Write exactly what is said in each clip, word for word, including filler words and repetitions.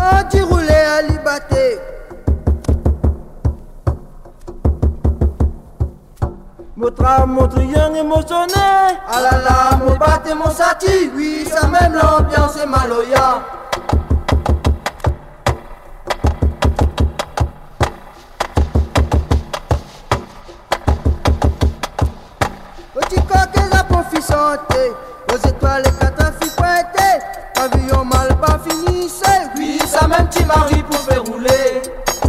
Quand tu roulais à Liberté, Mon tram, mon triangle émotionné. ah là là, mon bat et mon sati, oui, ça même l'ambiance est maloya. Petit coq et la profissante, aux étoiles et quatre filles pointées, pavillon mal pas finissait, oui, ça même petit mari pour faire rouler.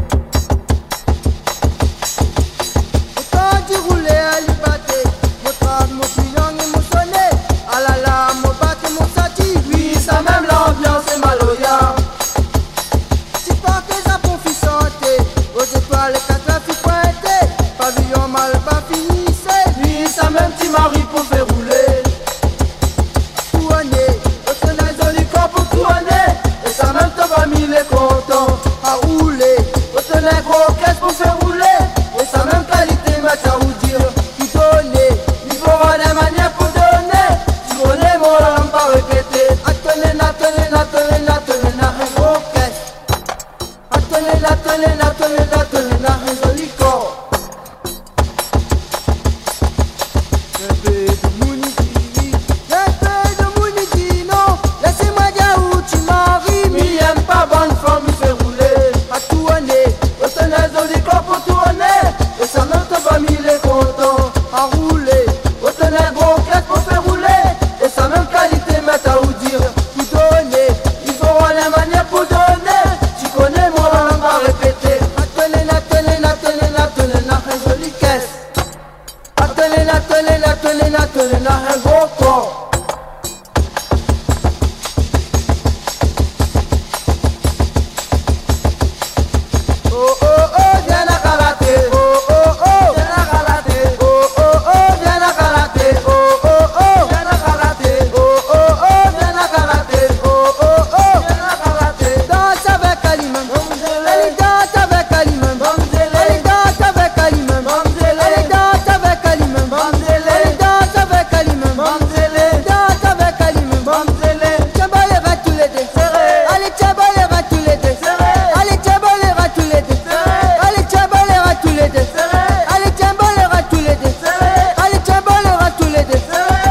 Quand tu roulais à Liberté, mon tram, mon triangle émotionné, ah là là, mon bat et mon sati, oui, ça même l'ambiance est maloya. Petit coq et la profissante, aux étoiles et quatre filles pointées, pavillon mal pas finissait, oui, ça même petit mari pour faire rouler. Tourner, retenez joli corps pour tourner, et ça même ta famille est content à rouler. Retenez gros caisse pour faire rouler, et ça même qualité m'a qu'à vous dire. Qui donner, il faut avoir des manières pour donner. Tu connais mon langue pas répéter. Attenez, attenez, attenez, attenez, na un gros caisse. Attenez, attenez, attenez, attenez, na un joli corps. Un peu de mouniki, un peu de mouniki, non. Laissez-moi dire où tu maries, mais aime pas bonne femme, il fait rouler. À tourner, retenez joli corps pour tourner, et ça même ta famille est content à rouler. Retenez gros caisse pour faire rouler, et ça même qualité met à vous dire. Tout donner, il faut avoir les manières pour donner. Tu connais mon langue à répéter. Attenez, attenez, attenez, attenez, na un joli caisse. Attenez, attenez, attenez, attenez, na un gros corps. Oh oh oh, viens à karaté. Oh oh oh, viens à karaté. Oh oh oh, viens à karaté. Oh oh oh, viens à karaté. Oh oh oh, viens à karaté. Oh oh oh, viens à karaté. Danse avec Kalimam. Allez danse avec Kalimam. Allez danse avec Kalimam. Allez danse avec Kalimam. Allez danse avec Kalimam. Danse avec Kalimam. Tiens bon les rats tous les deux. Allez tiens bon les rats tous les deux. Allez tiens bon les rats tous les deux. Allez tiens bon les rats tous les deux. Allez tiens bon les rats tous les deux. Allez tiens bon les rats tous les deux.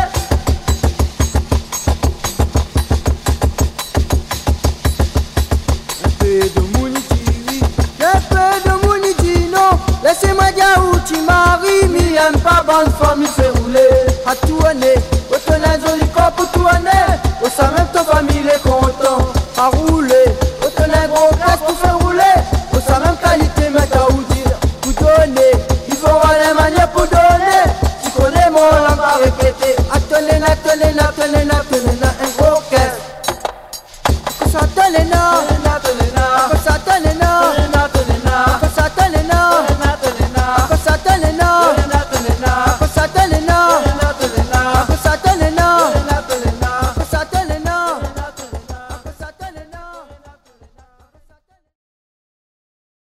Un peu de mouniti, oui. Un peu de mouniti, non. Laissez-moi dire où tu maries, mais aime pas bonne femme, il fait rouler. À tourner, retenez joli corps pour tourner, et ça même ta famille est content à rouler. Retenez gros caisse pour faire rouler, et ça même qualité met à vous dire. Pour donner, il faut avoir les manières pour donner. Tu connais mon langue à répéter. Attenez, attenez, attenez, attenez, na un gros caisse. Ça attenez, na.